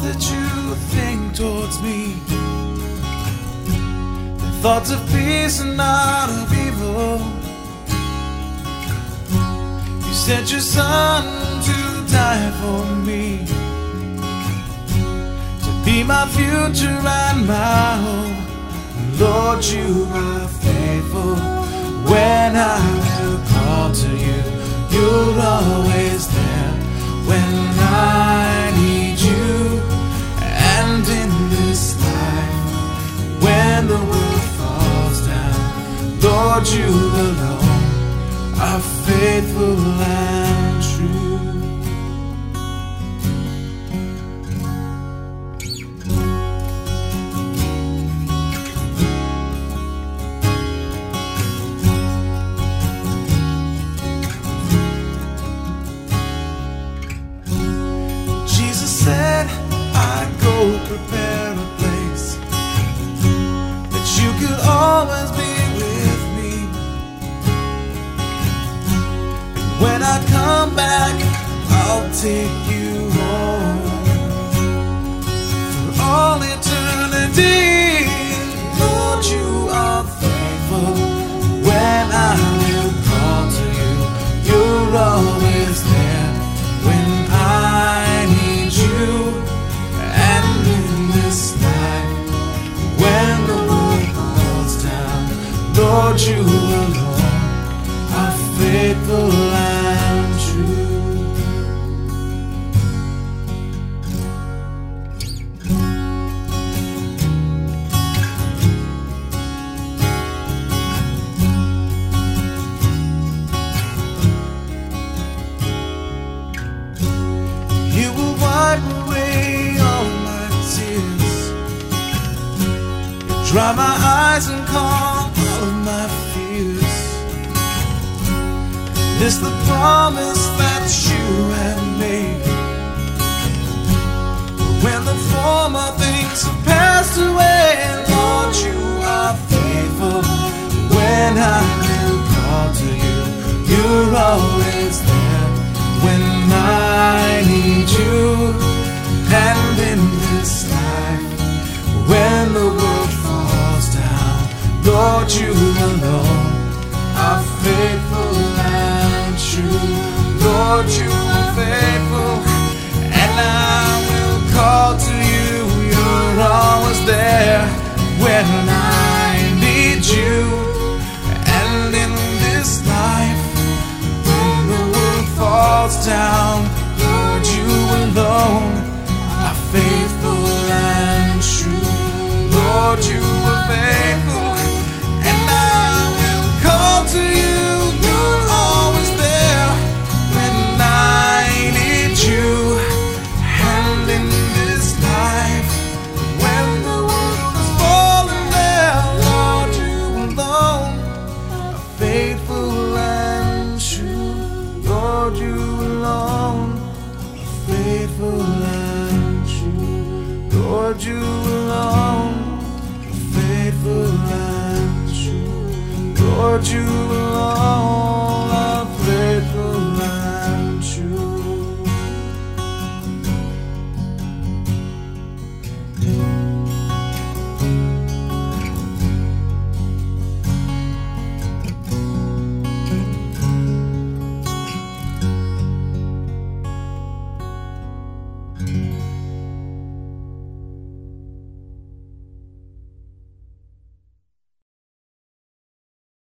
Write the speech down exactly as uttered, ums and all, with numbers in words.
that you think towards me, the thoughts of peace and not of evil. You sent your son to die for me, to be my future and my hope. Lord, you are faithful. When I will call to you, you're always there. When I need you, and in this life, when the world falls down, Lord, you alone are faithful and true. Said I'd go prepare a place, that you could always be with me. And when I come back, I'll take you home for all eternity. Lord, you are faithful. When I will call to you, you're always there. When I need you, and in this life, when the world falls down, Lord, you alone are faithful and true. You will wipe away all my tears, dry my eyes and calm all of my fears. It's the promise that you have made. When the former things have passed away, Lord, you are faithful. When I will call to you, you're always there. When I need you, and in this life, when the world falls down, Lord, you alone are faithful and true. Lord, you are faithful, and I will call to you. You're always there when I need you, and in this life, when the world falls down, Lord, you alone are faithful and true. Lord, you are faithful, and I will call to you. You're always there when I need you, and in this life, when the world is falling down, Lord, you alone are faithful and true. Lord, you alone are faithful and true. Lord, you alone are faithful and true. Lord, you alone